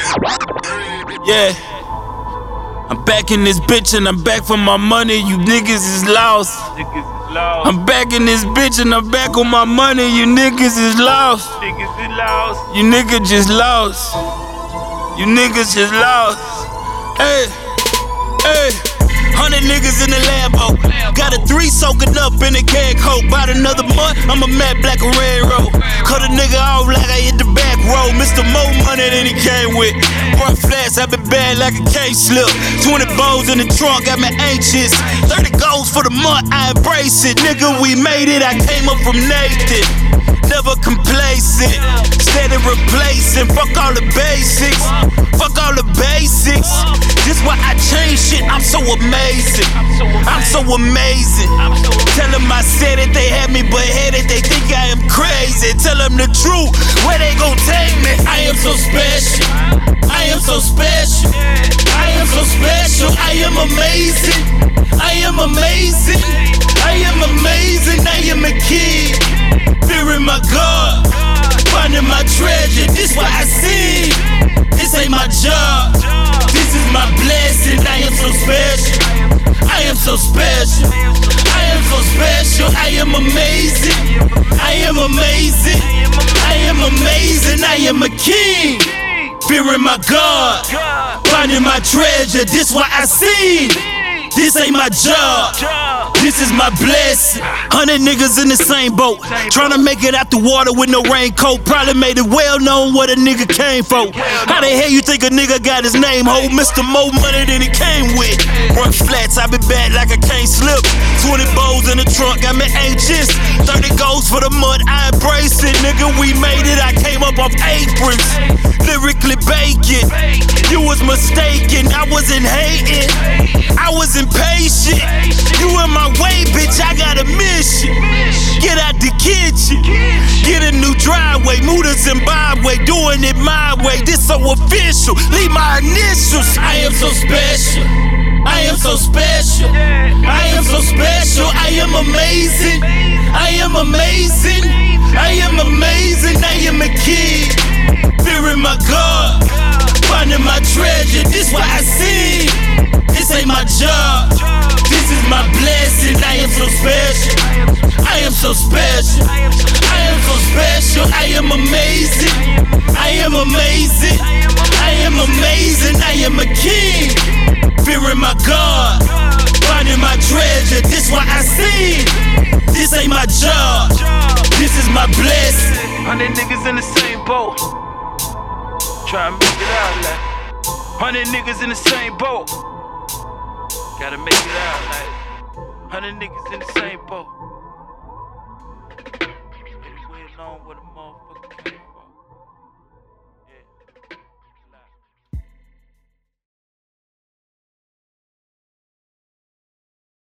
Yeah, I'm back in this bitch and I'm back for my money. You niggas is lost. I'm back in this bitch and I'm back on my money. You niggas is lost. You niggas just lost. You niggas just lost. Hey, hey. 100 niggas in the Lambo. Got a 3 soaking up in a keg coat. About another month, I'm a matte black and red road. Cut a nigga off like I hit the back road. Mr. More money than he came with. Front flats, I been bad like a K-slip. 20 bows in the trunk, got me anxious. 30 goals for the month, I embrace it. Nigga, we made it, I came up from Nathan. Never complacent, steady replacing. Fuck all the basics, fuck all the basics. This why I change shit, I'm so amazing. I'm so amazing. Tell them I said it, they had me beheaded. They think I am crazy. Tell them the truth, where they gon' take me. I am so special, I am so special, I am so special. I am amazing, I am amazing, I am amazing. I am a kid, fearing my God, finding my treasure. This what I see. This ain't my job, this is my blessing. I am so special, I am so special, I am so special. I am amazing, I am amazing, I am amazing. I am a king, fearing my God, finding my treasure. This what I see. This ain't my job, this is my blessing. 100 niggas in the same boat, tryna make it out the water with no raincoat. Probably made it well known what a nigga came for. How the hell you think a nigga got his name, ho? Mr. More money than he came with. Run flats, I been bad like I can't slip. 20 bows in the trunk, got me anxious. 30 goals for the month, I embrace it. Nigga, we made it, I came up off aprons. Lyrically baking, you was mistaken, I wasn't hating, I was impatient. You in my way, bitch, I got a mission. Get out the kitchen, get a new driveway, move to Zimbabwe, doing it my way. This so official, leave my initials. I am so special, I am so special, I am so special. I am amazing, I am amazing, I am amazing. I am a kid, fearing my God, finding my treasure. This what I see. This ain't my job, this is my blessing. I am so special, I am so special, I am so special. I am amazing, I am amazing, I am amazing. I am a king, fearing my God, finding my treasure. This what I see. This ain't my job, this is my blessing. 100 niggas in the same boat, try and make it out like 100 niggas in the same boat. Gotta make it out like 100 niggas in the same boat. Anyway, along with a motherfucker.